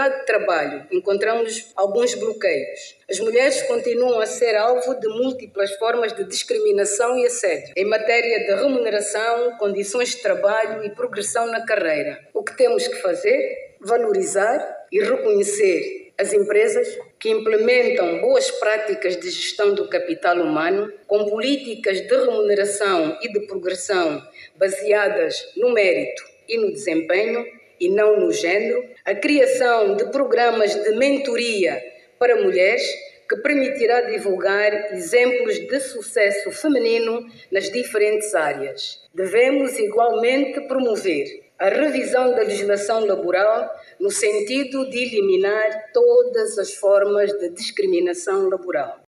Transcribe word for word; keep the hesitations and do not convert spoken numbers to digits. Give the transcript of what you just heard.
mercado de trabalho encontramos alguns bloqueios. As mulheres continuam a ser alvo de múltiplas formas de discriminação e assédio em matéria de remuneração, condições de trabalho e progressão na carreira. O que temos que fazer? Valorizar e reconhecer as empresas que implementam boas práticas de gestão do capital humano, com políticas de remuneração e de progressão baseadas no mérito e no desempenho e não no género, a criação de programas de mentoria para mulheres que permitirá divulgar exemplos de sucesso feminino nas diferentes áreas. Devemos igualmente promover a revisão da legislação laboral no sentido de eliminar todas as formas de discriminação laboral.